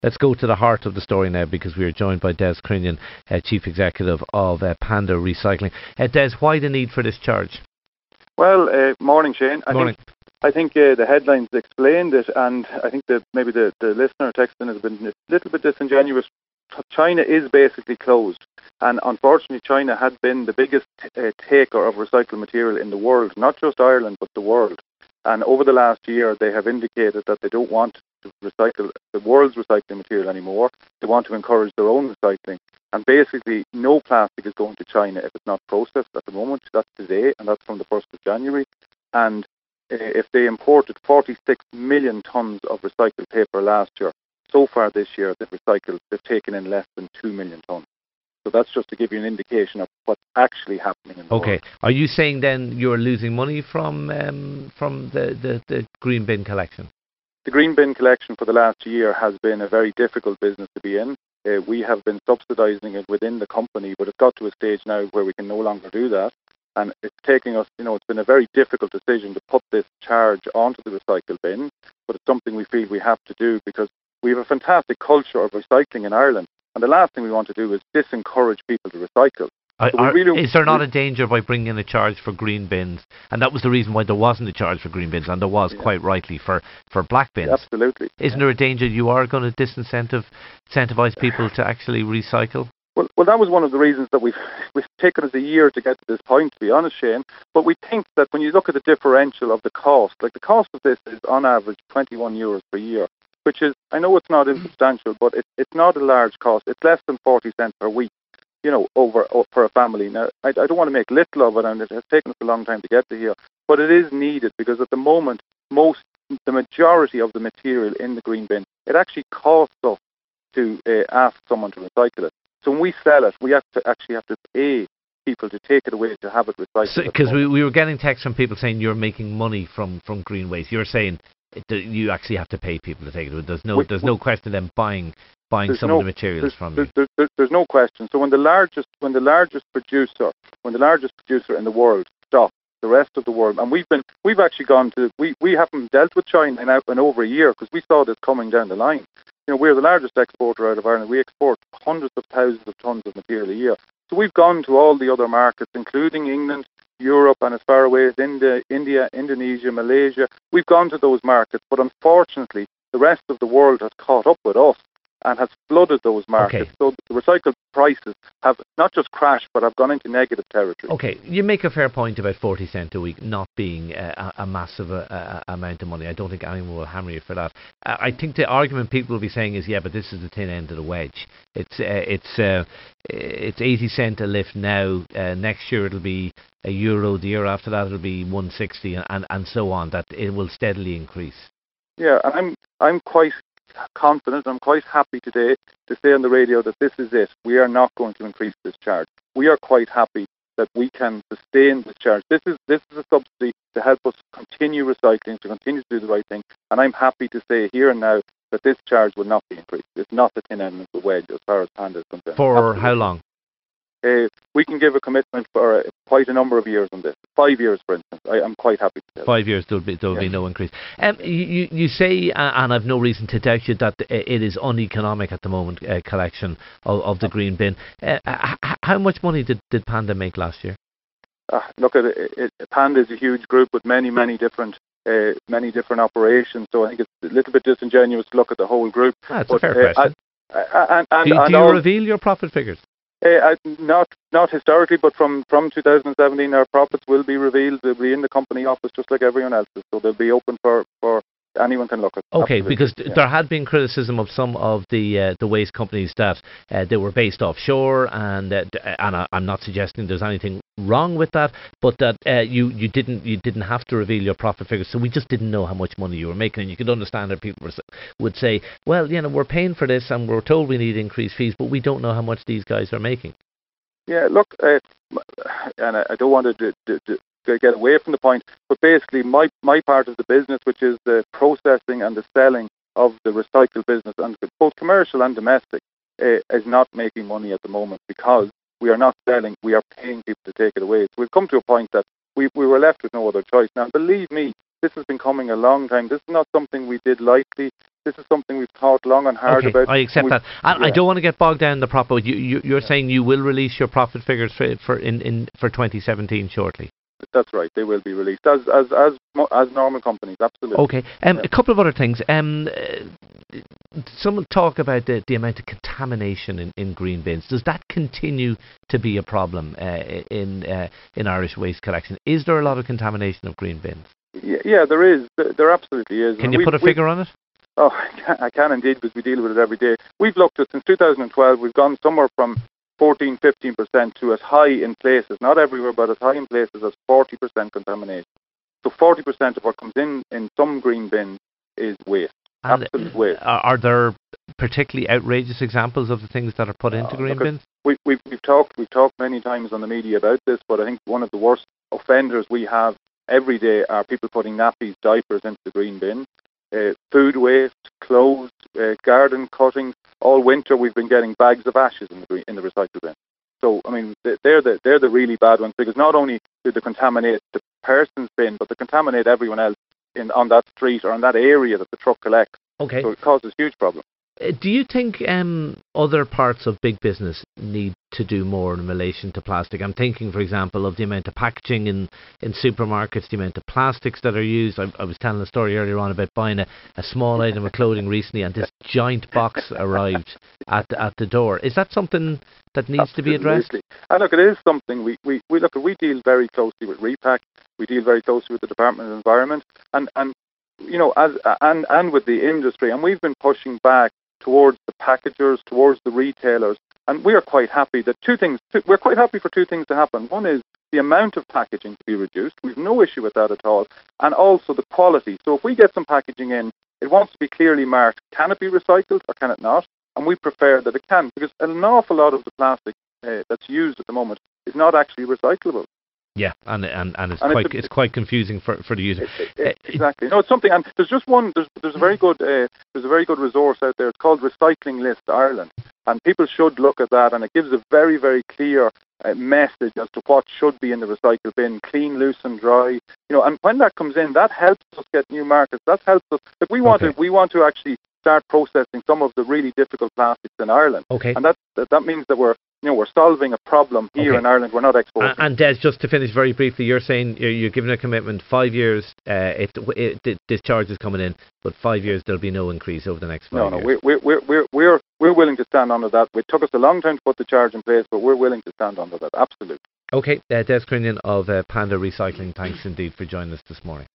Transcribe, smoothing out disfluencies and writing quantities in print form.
Let's go to the heart of the story now, because we are joined by Des Crinnion, Chief Executive of Panda Recycling. Des, why the need for this charge? Well, morning, Shane. Morning. I think the headlines explained it, and I think that maybe the listener texting has been a little bit disingenuous. China is basically closed, and unfortunately China had been the biggest taker of recycled material in the world, not just Ireland, but the world. And over the last year, they have indicated that they don't want to recycle the world's recycling material anymore. They want to encourage their own recycling. And basically, no plastic is going to China if it's not processed at the moment. That's today, and that's from the 1st of January. And if they imported 46 million tons of recycled paper last year, so far this year, they've taken in less than 2 million tons. So that's just to give you an indication of what's actually happening in the world. Okay. Are you saying then you're losing money from the green bin collection? The green bin collection for the last year has been a very difficult business to be in. We have been subsidising it within the company, but it's got to a stage now where we can no longer do that. And it's taking us, it's been a very difficult decision to put this charge onto the recycle bin, but it's something we feel we have to do because we have a fantastic culture of recycling in Ireland. And the last thing we want to do is disencourage people to recycle. Is there not a danger by bringing in a charge for green bins? And that was the reason why there wasn't a charge for green bins, and there was quite rightly for black bins. Absolutely. Isn't there a danger you are going to disincentivize people to actually recycle? Well, that was one of the reasons that we've taken us a year to get to this point, to be honest, Shane. But we think that when you look at the differential of the cost, like the cost of this is on average €21 per year, which is, I know it's not insubstantial, but it's not a large cost. It's less than 40 cents per week, over for a family. Now, I don't want to make little of it, and it has taken us a long time to get to here, but it is needed because at the moment, the majority of the material in the green bin, it actually costs us to ask someone to recycle it. So when we sell it, we actually have to pay people to take it away to have it recycled. Because we were getting texts from people saying you're making money from green waste. You're saying you actually have to pay people to take it away. There's no question of them buying some of the materials from you. There's no question. So when the largest producer in the world stops, the rest of the world, and we've actually gone to we haven't dealt with China in over a year because we saw this coming down the line. We're the largest exporter out of Ireland. We export hundreds of thousands of tons of material a year. So we've gone to all the other markets, including England, Europe, and as far away as India, Indonesia, Malaysia. We've gone to those markets, but unfortunately, the rest of the world has caught up with us and has flooded those markets. Okay. So the recycled prices have not just crashed, but have gone into negative territory. Okay, you make a fair point about 40 cents a week not being a massive amount of money. I don't think anyone will hammer you for that. I think the argument people will be saying is, but this is the thin end of the wedge. It's 80 cent a lift now. Next year it'll be €1. The year after that it'll be 160, and so on. That it will steadily increase. Yeah, and I'm quite confident. I'm quite happy today to say on the radio that this is it. We are not going to increase this charge. We are quite happy that we can sustain this charge. This is a subsidy to help us continue recycling, to continue to do the right thing. And I'm happy to say here and now that this charge will not be increased. It's not the thin end of the wedge as far as Panda is concerned. For Absolutely. How long? We can give a commitment for quite a number of years on this. 5 years, for instance. I'm quite happy to say 5 years, there'll be no increase. You say, and I've no reason to doubt you, that it is uneconomic at the moment, collection of the green bin. How much money did Panda make last year? Look, Panda is a huge group with many different operations, so I think it's a little bit disingenuous to look at the whole group. That's a fair question. Do you reveal your profit figures? Not historically, but from 2017, our profits will be revealed. They'll be in the company office just like everyone else's, so they'll be open for anyone can look at. Okay, absolutely. Because there had been criticism of some of the waste companies that they were based offshore, and I'm not suggesting there's anything wrong with that, but that you didn't have to reveal your profit figures, so we just didn't know how much money you were making. And you could understand that people would say, well, we're paying for this and we're told we need increased fees, but we don't know how much these guys are making. Yeah, look, and I don't want to get away from the point, but basically my part of the business, which is the processing and the selling of the recycled business, and both commercial and domestic, is not making money at the moment because we are not selling, we are paying people to take it away. So we've come to a point that we were left with no other choice. Now, believe me, this has been coming a long time. This is not something we did lightly. This is something we've thought long and hard about. I accept that. And I don't want to get bogged down in the profit. You're saying you will release your profit figures for 2017 shortly. That's right. They will be released as normal companies. Absolutely. Okay. A couple of other things. Some talk about the amount of contamination in green bins. Does that continue to be a problem in Irish waste collection? Is there a lot of contamination of green bins? Yeah, there is. There absolutely is. Can you put a figure on it? Oh, I can indeed, because we deal with it every day. We've looked at, since 2012, we've gone somewhere from 14-15% to as high in places, not everywhere, but as high in places as 40% contamination. So 40% of what comes in some green bins is waste. And absolute waste. Are there particularly outrageous examples of the things that are put into green bins? We've talked many times on the media about this, but I think one of the worst offenders we have every day are people putting nappies, diapers into the green bin. Food waste, clothes, garden cuttings. All winter we've been getting bags of ashes in the recycle bin. So I mean, they're the really bad ones, because not only do they contaminate the person's bin, but they contaminate everyone else on that street or in that area that the truck collects. Okay. So it causes huge problems. Do you think other parts of big business need to do more in relation to plastic? I'm thinking, for example, of the amount of packaging in supermarkets, the amount of plastics that are used. I was telling a story earlier on about buying a small item of clothing recently, and this giant box arrived at the door. Is that something that needs to be addressed? And look, it is something we deal very closely with Repack. We deal very closely with the Department of Environment, and you know, and with the industry, and we've been pushing back towards the packagers, towards the retailers, and we are quite happy that we're quite happy for two things to happen. One is the amount of packaging to be reduced. We've no issue with that at all, and also the quality. So if we get some packaging in, it wants to be clearly marked: can it be recycled or can it not? And we prefer that it can, because an awful lot of the plastic that's used at the moment is not actually recyclable. Yeah, and it's quite confusing for the user. Exactly. No, it's something, and there's just one. There's a very good resource out there. It's called Recycling List Ireland, and people should look at that. And it gives a very, very clear message as to what should be in the recycle bin: clean, loose, and dry. You know, and when that comes in, that helps us get new markets. That helps us. Like we want to actually start processing some of the really difficult plastics in Ireland. Okay. And that means that we're solving a problem here in Ireland. We're not exporting. And Des, just to finish very briefly, you're saying you're giving a commitment: 5 years. This charge is coming in, but 5 years there'll be no increase over the next 5 years. No, we're willing to stand under that. It took us a long time to put the charge in place, but we're willing to stand under that. Absolutely. Okay, Des Crinnion of Panda Recycling. Thanks indeed for joining us this morning.